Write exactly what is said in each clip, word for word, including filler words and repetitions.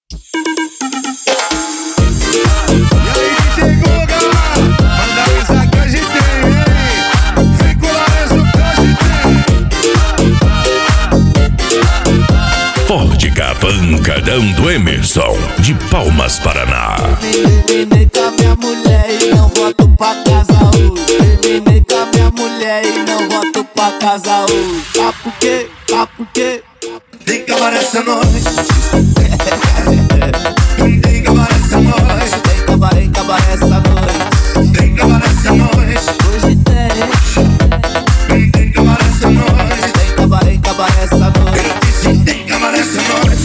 Vodka Pancadão do Emerson, de Palmas, Paraná. Terminei com a minha mulher e não volto pra casa hoje. Terminei com a minha mulher e não volto pra casa hoje. Ah, por quê? Ah, por quê? Tem que acabar essa noite. Tem que acabar essa noite. Tem que acabar, tem que acabar essa noite. Tem que acabar essa noite. Hoje tem. Tem que acabar essa noite. Tem que acabar, tem que acabar essa noite. Eu disse tem que acabar essa noite.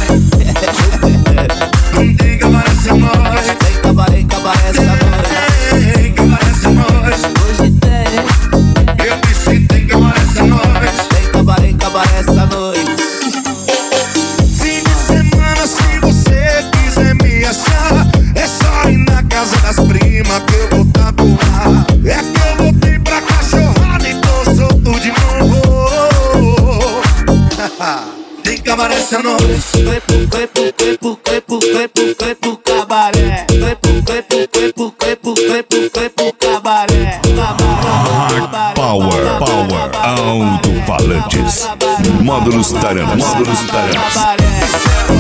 Tem que acabar essa noite. Tem que acabar, tem que acabar essa noite. Tem que acabar essa noite. Hoje tem. Eu disse tem que acabar essa noite. Tem que acabar, tem que acabar essa noite. Fim de semana, se você quiser me achar, é só ir na casa das primas que eu vou tatuar. É que eu voltei pra cachorrada e tô solto de novo. Tem que acabar essa noite. Foi pro, foi pro, foi pro, foi pro, foi pro, foi pro cabaré. Foi pro, foi pro, foi pro, foi pro, foi pro, foi pro cabaré. Hard Power, Power, alto-falantes. Módulos Taranas, módulos Taranas.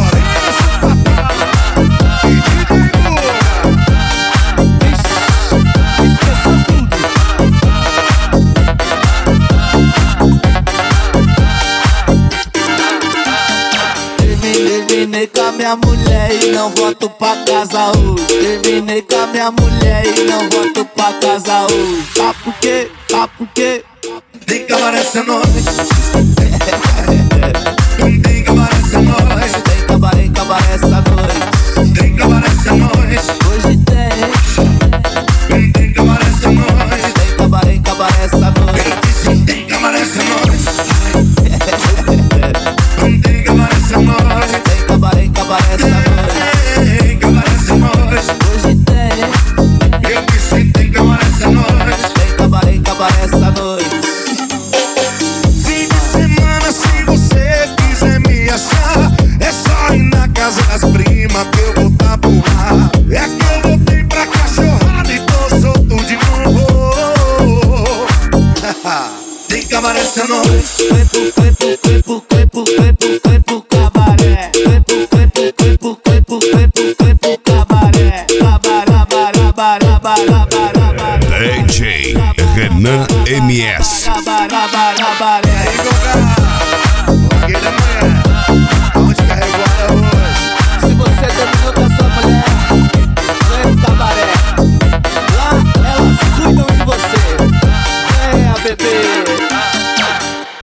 Terminei com a minha mulher e não volto pra casa hoje. Terminei com a minha mulher e não volto pra casa hoje. Ah, por quê? Ah, por quê? Tem que acabar essa noite. Tem que acabar essa noite. Tem que acabar, tem que acabar essa noite. Tem que acabar essa noite. Hoje tem. Tem que acabar essa noite. Tem que acabar, tem que acabar essa noite. Eu disse tem que acabar essa noite. Tem que acabar essa noite. Tem que acabar, tem que acabar essa noite. Tem que acabar essa noite. Hoje tem. Eu disse tem que acabar essa noite. Tem que acabar, tem que acabar essa noite. Fim de semana, se você quiser me achar, é só ir na casa das primas que eu vou tapuar. É que eu voltei pra cachorrada e tô solto de novo. Tem que acabar essa noite. Foi pro, foi pro, foi pro, foi pro, foi pro, foi pro cabaré. Foi pro, foi pro, foi pro, foi pro, foi pro, foi pro cabaré. Cabaré, cabaré, cabaré, cabaré. D J Renan M S. Cabaré, cabaré. Aí, Goga, Blogueiro da manhã, aonde carregou ela hoje? Se você terminou com a sua mulher, vem pro cabaré. Lá elas cuidam de você. Venha, bebê.